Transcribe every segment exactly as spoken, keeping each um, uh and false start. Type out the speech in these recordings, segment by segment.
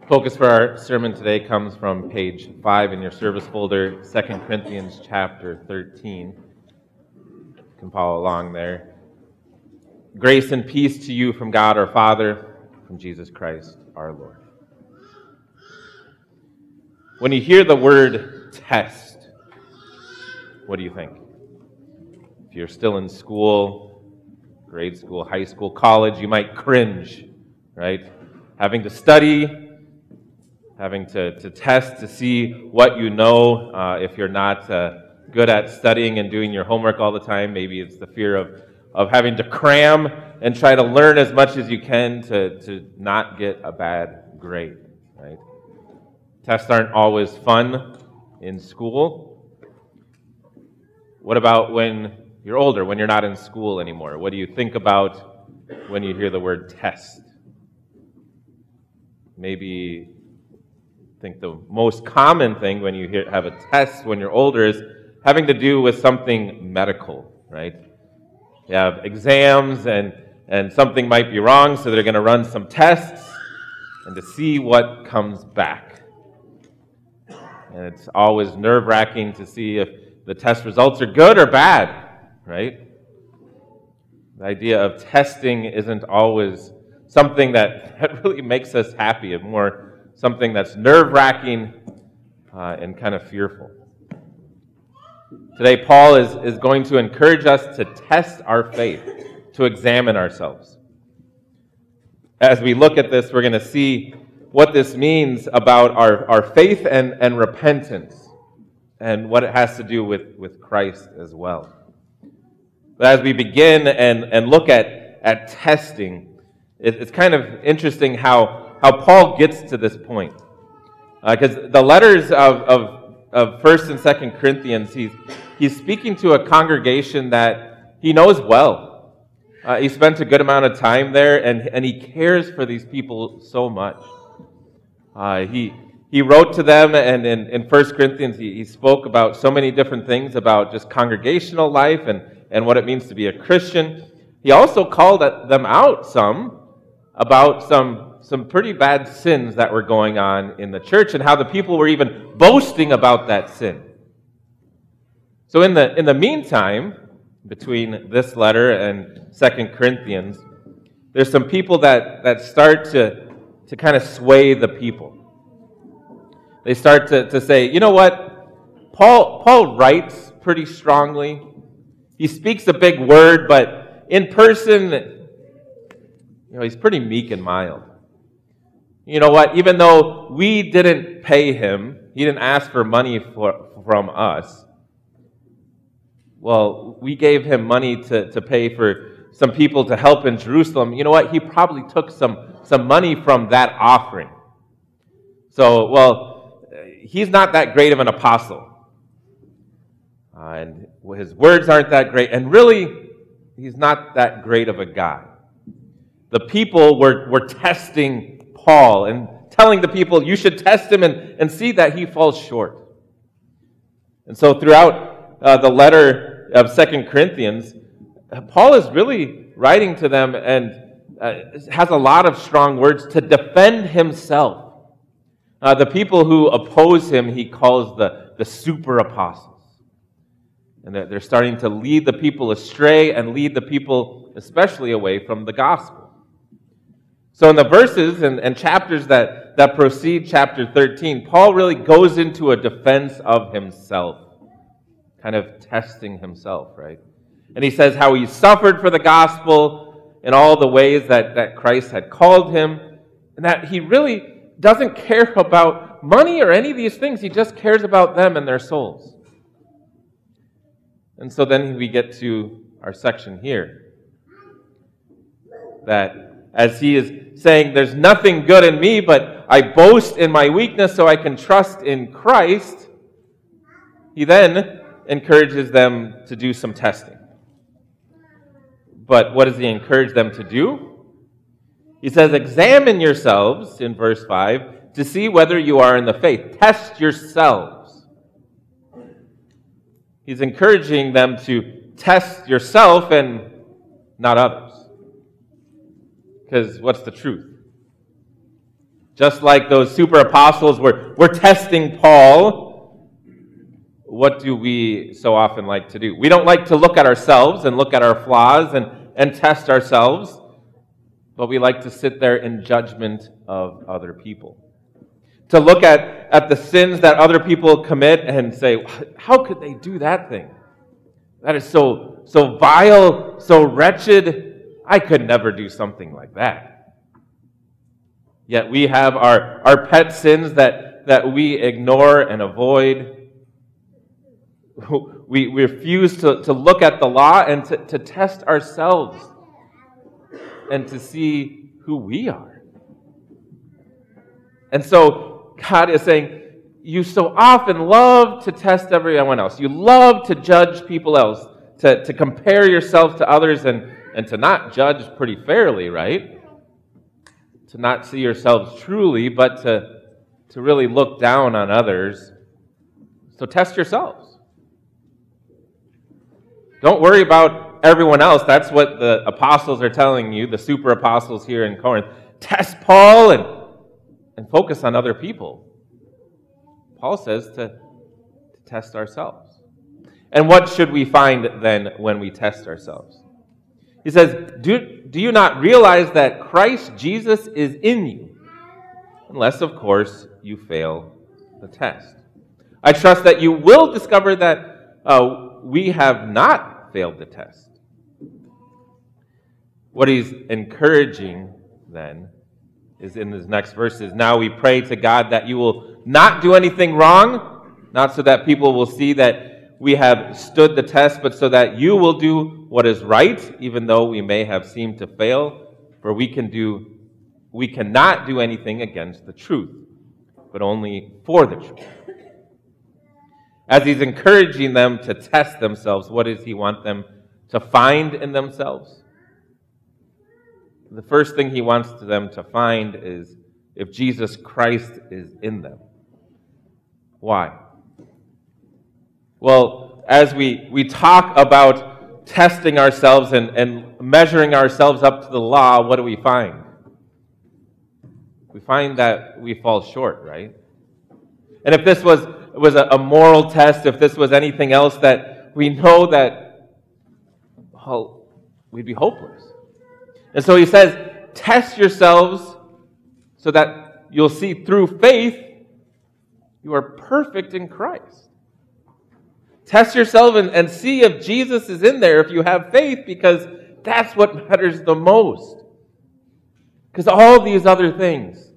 Focus for our sermon today comes from page five in your service folder, Second Corinthians chapter thirteen. You can follow along there. Grace and peace to you from God our Father, from Jesus Christ our Lord. When you hear the word test, what do you think? If you're still in school, grade school, high school, college, you might cringe, right? Having to study, having to, to test to see what you know. Uh, if you're not uh, good at studying and doing your homework all the time, maybe it's the fear of, of having to cram and try to learn as much as you can to, to not get a bad grade, right? Tests aren't always fun in school. What about when you're older, when you're not in school anymore? What do you think about when you hear the word test? Maybe I think the most common thing when you hear, have a test when you're older is having to do with something medical, right? You have exams and, and something might be wrong, so they're going to run some tests and to see what comes back. And it's always nerve-wracking to see if the test results are good or bad, right? The idea of testing isn't always something that, that really makes us happy, and more something that's nerve-wracking uh, and kind of fearful. Today, Paul is, is going to encourage us to test our faith, to examine ourselves. As we look at this, we're going to see what this means about our, our faith and, and repentance, and what it has to do with, with Christ as well. But as we begin and, and look at, at testing, it, it's kind of interesting how how Paul gets to this point. Because uh, the letters of, of, of First and Second Corinthians, he's, he's speaking to a congregation that he knows well. Uh, he spent a good amount of time there, and, and he cares for these people so much. Uh, he he wrote to them, and in, in First Corinthians, he, he spoke about so many different things about just congregational life and, and what it means to be a Christian. He also called them out some about some some pretty bad sins that were going on in the church and how the people were even boasting about that sin. So in the in the meantime, between this letter and Second Corinthians, there's some people that, that start to, to kind of sway the people. They start to, to say, you know what? Paul Paul writes pretty strongly. He speaks a big word, but in person, you know, he's pretty meek and mild. You know what? Even though we didn't pay him, he didn't ask for money for, from us. Well, we gave him money to, to pay for some people to help in Jerusalem. You know what? He probably took some, some money from that offering. So, well, he's not that great of an apostle. Uh, and his words aren't that great. And really, he's not that great of a guy. The people were, were testing Paul and telling the people, you should test him and, and see that he falls short. And so throughout uh, the letter of Second Corinthians, Paul is really writing to them and uh, has a lot of strong words to defend himself. Uh, the people who oppose him, he calls the, the super apostles. And they're, they're starting to lead the people astray and lead the people especially away from the gospel. So in the verses and, and chapters that, that precede chapter thirteen, Paul really goes into a defense of himself, kind of testing himself, right? And he says how he suffered for the gospel in all the ways that, that Christ had called him, and that he really doesn't care about money or any of these things. He just cares about them and their souls. And so then we get to our section here, that as he is saying, there's nothing good in me, but I boast in my weakness so I can trust in Christ, he then encourages them to do some testing. But what does he encourage them to do? He says, examine yourselves, in verse five, to see whether you are in the faith. Test yourselves. He's encouraging them to test yourself and not others. Because what's the truth? Just like those super apostles were, were testing Paul, what do we so often like to do? We don't like to look at ourselves and look at our flaws and, and test ourselves, but we like to sit there in judgment of other people. To look at, at the sins that other people commit and say, how could they do that thing? That is so, so vile, so wretched. I could never do something like that. Yet we have our, our pet sins that, that we ignore and avoid. We, we refuse to, to look at the law and to, to test ourselves and to see who we are. And so God is saying, you so often love to test everyone else. You love to judge people else, to, to compare yourself to others and, and to not judge pretty fairly, right? To not see yourselves truly, but to, to really look down on others. So test yourselves. Don't worry about everyone else. That's what the apostles are telling you, the super apostles here in Corinth. Test Paul and, and focus on other people. Paul says to, to test ourselves. And what should we find then when we test ourselves? He says, do, do you not realize that Christ Jesus is in you? Unless, of course, you fail the test. I trust that you will discover that uh, we have not failed the test. What he's encouraging, then, is in his next verses. Now we pray to God that you will not do anything wrong, not so that people will see that we have stood the test, but so that you will do what is right, even though we may have seemed to fail. For we can do, we cannot do anything against the truth, but only for the truth. As he's encouraging them to test themselves, what does he want them to find in themselves? The first thing he wants them to find is if Jesus Christ is in them. Why? Well, as we, we talk about testing ourselves and, and measuring ourselves up to the law, what do we find? We find that we fall short, right? And if this was, was a, a moral test, if this was anything else, that we know that, well, we'd be hopeless. And so he says, test yourselves so that you'll see through faith you are perfect in Christ. Test yourself and, and see if Jesus is in there, if you have faith, because that's what matters the most. Because all these other things,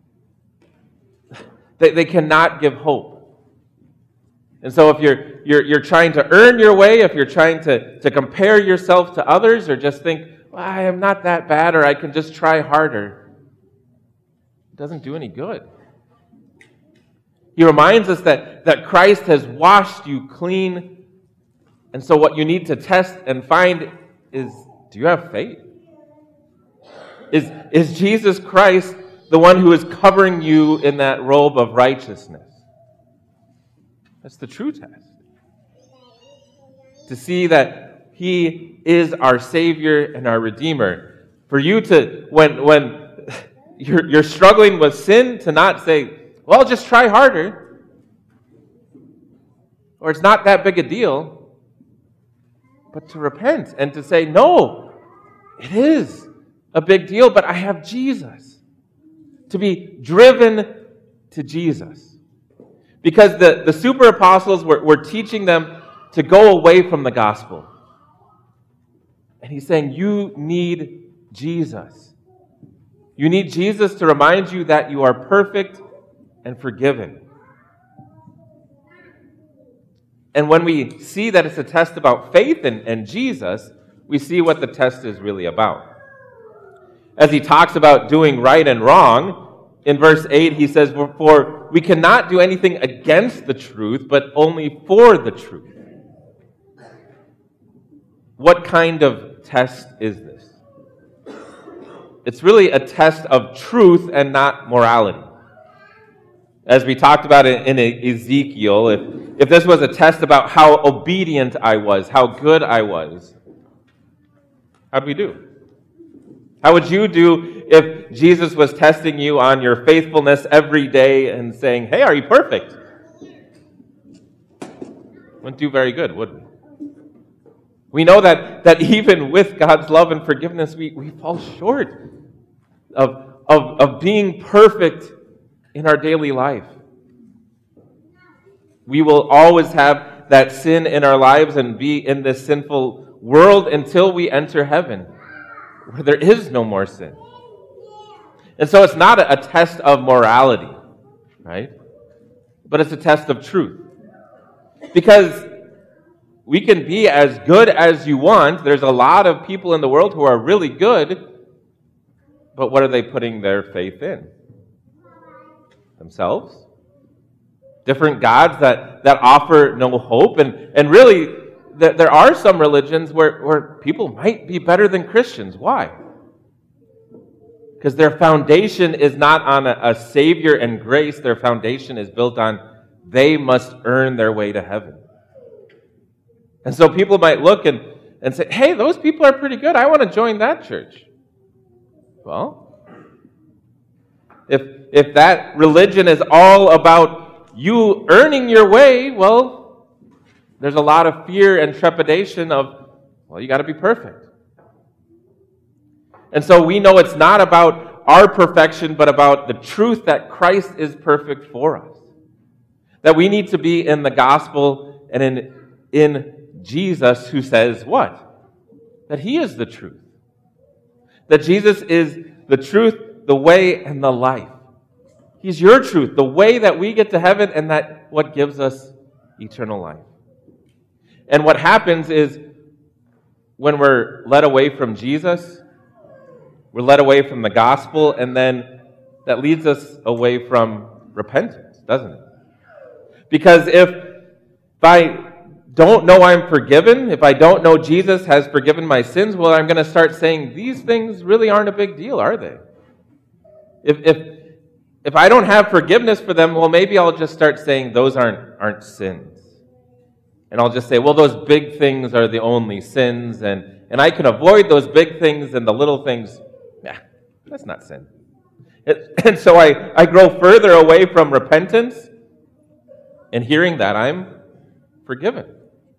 they, they cannot give hope. And so if you're, you're, you're trying to earn your way, if you're trying to, to compare yourself to others, or just think, well, I am not that bad, or I can just try harder, it doesn't do any good. He reminds us that, that Christ has washed you clean. And so what you need to test and find is, do you have faith? Is, is Jesus Christ the one who is covering you in that robe of righteousness? That's the true test. To see that he is our Savior and our Redeemer. For you to, when, when you're, you're struggling with sin, to not say, well, just try harder. Or it's not that big a deal. But to repent and to say, no, it is a big deal, but I have Jesus. To be driven to Jesus. Because the, the super apostles were, were teaching them to go away from the gospel. And he's saying, you need Jesus. You need Jesus to remind you that you are perfect and forgiven. And when we see that it's a test about faith and, and Jesus, we see what the test is really about. As he talks about doing right and wrong, in verse eight he says, for we cannot do anything against the truth, but only for the truth. What kind of test is this? It's really a test of truth and not morality. As we talked about in Ezekiel, if, if this was a test about how obedient I was, how good I was, how do we do? How would you do if Jesus was testing you on your faithfulness every day and saying, hey, are you perfect? Wouldn't do very good, would we? We know that, that even with God's love and forgiveness, we, we fall short of, of, of being perfect in our daily life. We will always have that sin in our lives and be in this sinful world until we enter heaven, where there is no more sin. And so it's not a, a test of morality, right? But it's a test of truth. Because we can be as good as you want. There's a lot of people in the world who are really good, but what are they putting their faith in? Themselves? Different gods that, that offer no hope. And, and really, th- there are some religions where, where people might be better than Christians. Why? Because their foundation is not on a, a Savior and grace. Their foundation is built on they must earn their way to heaven. And so people might look and, and say, hey, those people are pretty good. I want to join that church. Well, if, if that religion is all about you earning your way, well, there's a lot of fear and trepidation of, well, you got to be perfect. And so we know it's not about our perfection, but about the truth that Christ is perfect for us. That we need to be in the gospel and in, in Jesus, who says what? That he is the truth. That Jesus is the truth, the way, and the life. He's your truth, the way that we get to heaven, and that what gives us eternal life. And what happens is when we're led away from Jesus, we're led away from the gospel, and then that leads us away from repentance, doesn't it? Because if, if I don't know I'm forgiven, if I don't know Jesus has forgiven my sins, well, I'm going to start saying these things really aren't a big deal, are they? If if if I don't have forgiveness for them, well, maybe I'll just start saying those aren't aren't sins. And I'll just say, well, those big things are the only sins, and, and I can avoid those big things, and the little things, nah, that's not sin. It, and so I, I grow further away from repentance, and hearing that I'm forgiven.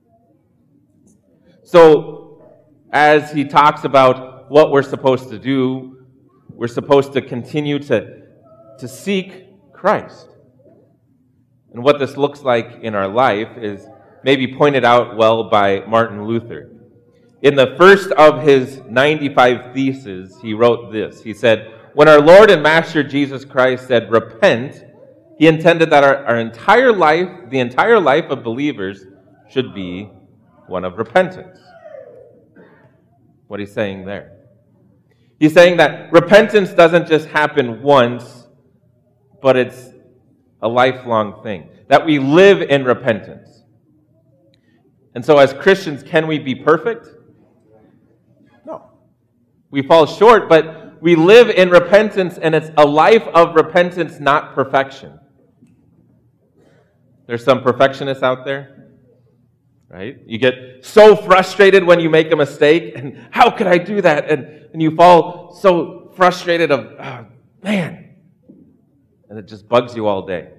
So, as he talks about what we're supposed to do, we're supposed to continue to, to seek Christ. And what this looks like in our life is maybe pointed out well by Martin Luther. In the first of his ninety-five Theses, he wrote this. He said, when our Lord and Master Jesus Christ said, repent, he intended that our, our entire life, the entire life of believers, should be one of repentance. What he's saying there. He's saying that repentance doesn't just happen once, but it's a lifelong thing. That we live in repentance. And so as Christians, can we be perfect? No. We fall short, but we live in repentance, and it's a life of repentance, not perfection. There's some perfectionists out there. Right? You get so frustrated when you make a mistake, and how could I do that? And, and you fall so frustrated of, oh, man, and it just bugs you all day.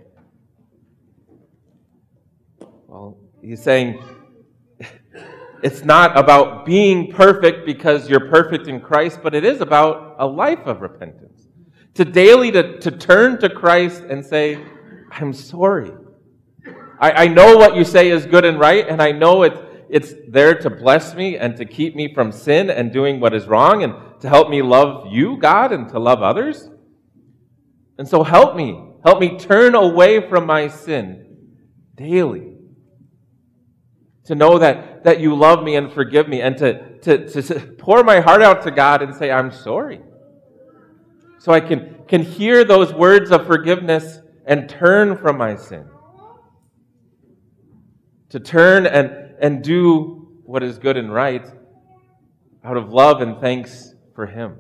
Well, he's saying it's not about being perfect because you're perfect in Christ, but it is about a life of repentance. To daily to, to turn to Christ and say, I'm sorry. I, I know what you say is good and right, and I know it, it's there to bless me and to keep me from sin and doing what is wrong and to help me love you, God, and to love others. And so help me. Help me turn away from my sin daily. To know that, that you love me and forgive me, and to, to, to pour my heart out to God and say, I'm sorry. So I can, can hear those words of forgiveness and turn from my sin. To turn and, and do what is good and right out of love and thanks for Him.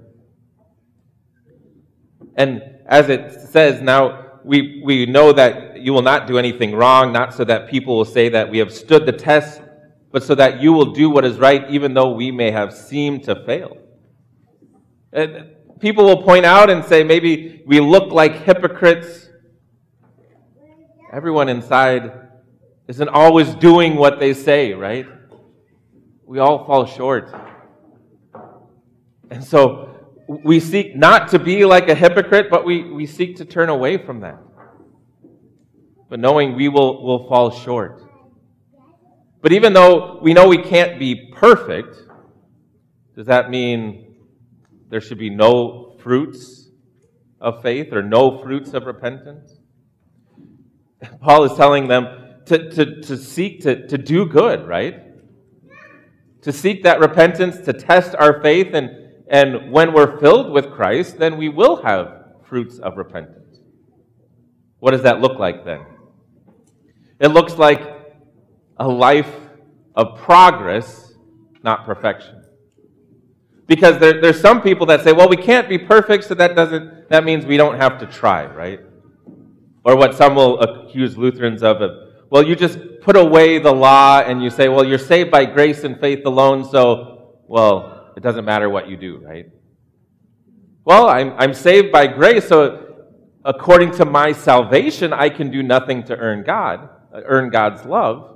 And as it says, now we, we know that you will not do anything wrong, not so that people will say that we have stood the test, but so that you will do what is right, even though we may have seemed to fail. And people will point out and say maybe we look like hypocrites. Everyone inside isn't always doing what they say, right? We all fall short. And so we seek not to be like a hypocrite, but we, we seek to turn away from that. But knowing we will, will fall short. But even though we know we can't be perfect, does that mean there should be no fruits of faith or no fruits of repentance? Paul is telling them to, to, to seek to, to do good, right? To seek that repentance, to test our faith, and, and when we're filled with Christ, then we will have fruits of repentance. What does that look like then? It looks like a life of progress, not perfection. Because there, there's some people that say, well, we can't be perfect, so that doesn't that means we don't have to try, right? Or what some will accuse Lutherans of, of, well, you just put away the law and you say, well, you're saved by grace and faith alone, so, well, it doesn't matter what you do, right? Well, I'm, I'm saved by grace, so according to my salvation, I can do nothing to earn God, earn God's love.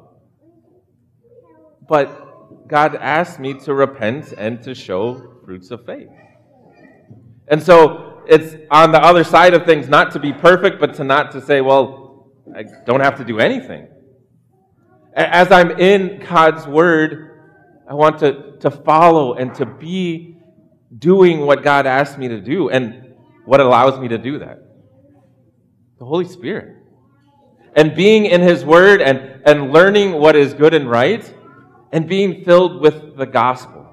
But God asked me to repent and to show fruits of faith. And so it's on the other side of things not to be perfect, but to not to say, well, I don't have to do anything. As I'm in God's Word, I want to, to follow and to be doing what God asked me to do. And what allows me to do that? The Holy Spirit. And being in His Word and, and learning what is good and right, and being filled with the gospel.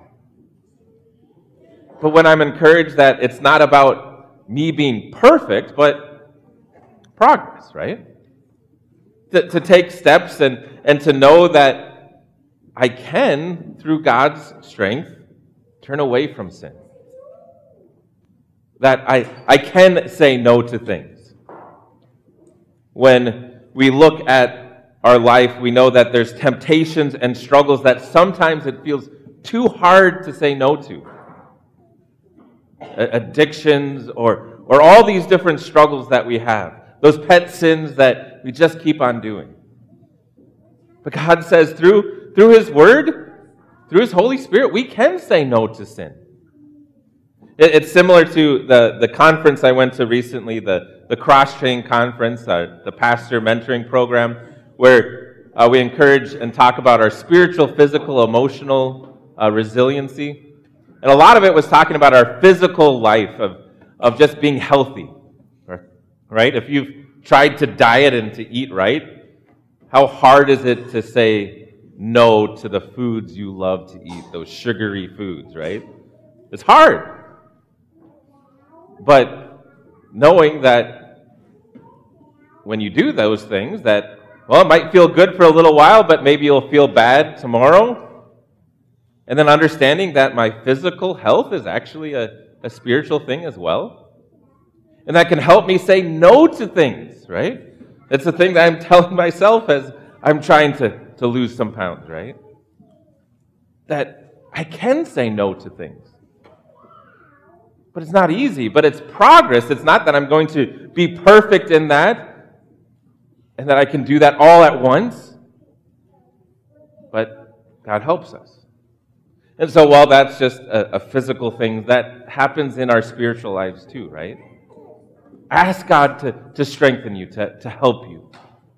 But when I'm encouraged that it's not about me being perfect, but progress, right? To, to take steps and, and to know that I can, through God's strength, turn away from sin. That I, I can say no to things. When we look at our life, we know that there's temptations and struggles that sometimes it feels too hard to say no to. Addictions or, or all these different struggles that we have. Those pet sins that we just keep on doing. But God says through, through His Word, through His Holy Spirit, we can say no to sin. It, it's similar to the, the conference I went to recently, the, the Cross-Train Conference, uh, the pastor mentoring program, where uh, we encourage and talk about our spiritual, physical, emotional uh, resiliency. And a lot of it was talking about our physical life of, of just being healthy, right? If you've tried to diet and to eat right, how hard is it to say no to the foods you love to eat, those sugary foods, right? It's hard. But knowing that when you do those things, that well, it might feel good for a little while, but maybe you'll feel bad tomorrow. And then understanding that my physical health is actually a, a spiritual thing as well. And that can help me say no to things, right? It's the thing that I'm telling myself as I'm trying to, to lose some pounds, right? That I can say no to things. But it's not easy, but it's progress. It's not that I'm going to be perfect in that, and that I can do that all at once. But God helps us. And so while that's just a, a physical thing, that happens in our spiritual lives too, right? Ask God to, to strengthen you, to, to help you.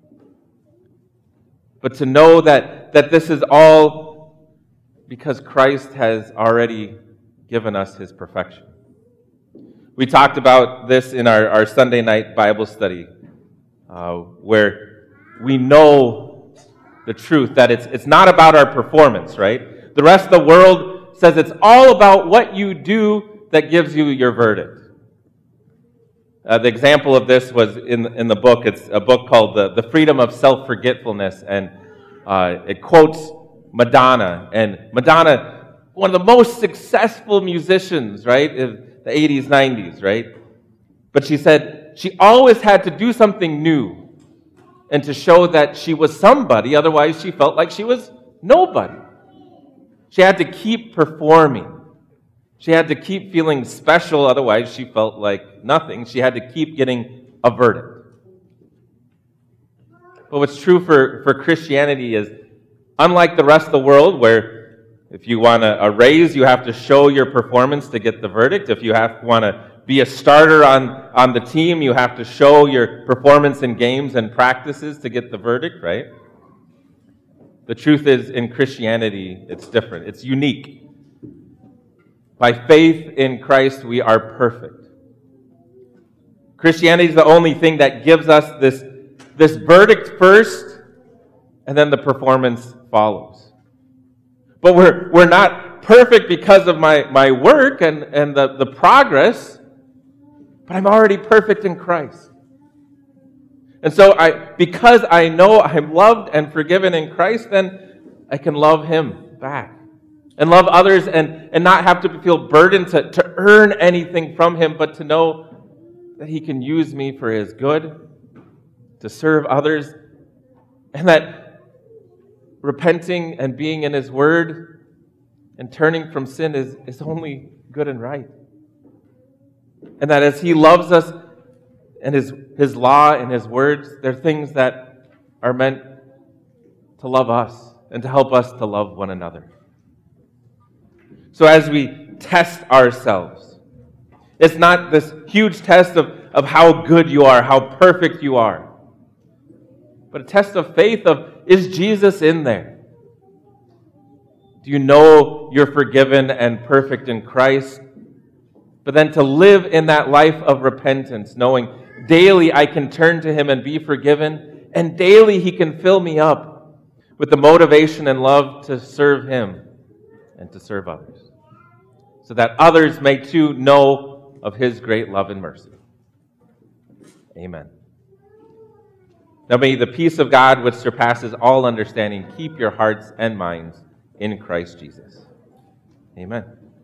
But to know that, that this is all because Christ has already given us His perfection. We talked about this in our, our Sunday night Bible study. Uh, where we know the truth, that it's it's not about our performance, right? The rest of the world says it's all about what you do that gives you your verdict. Uh, the example of this was in, in the book. It's a book called The, the Freedom of Self-Forgetfulness, and uh, it quotes Madonna. And Madonna, one of the most successful musicians, right, in the eighties, nineties, right? But she said, she always had to do something new and to show that she was somebody, otherwise she felt like she was nobody. She had to keep performing. She had to keep feeling special, otherwise she felt like nothing. She had to keep getting a verdict. But what's true for, for Christianity is, unlike the rest of the world, where if you want a, a raise, you have to show your performance to get the verdict. If you have want to be a starter on, on the team, you have to show your performance in games and practices to get the verdict, right? The truth is, in Christianity, it's different. It's unique. By faith in Christ, we are perfect. Christianity is the only thing that gives us this, this verdict first, and then the performance follows. But we're, we're not perfect because of my, my work and, and the, the progress, but I'm already perfect in Christ. And so I, because I know I'm loved and forgiven in Christ, then I can love Him back. And love others and, and not have to feel burdened to, to earn anything from Him, but to know that He can use me for His good, to serve others, and that repenting and being in His Word and turning from sin is, is only good and right. And that as He loves us and His, His law and His words, they're things that are meant to love us and to help us to love one another. So as we test ourselves, it's not this huge test of, of how good you are, how perfect you are, but a test of faith of, is Jesus in there? Do you know you're forgiven and perfect in Christ? But then to live in that life of repentance, knowing daily I can turn to Him and be forgiven, and daily He can fill me up with the motivation and love to serve Him and to serve others, so that others may too know of His great love and mercy. Amen. Now may the peace of God, which surpasses all understanding, keep your hearts and minds in Christ Jesus. Amen.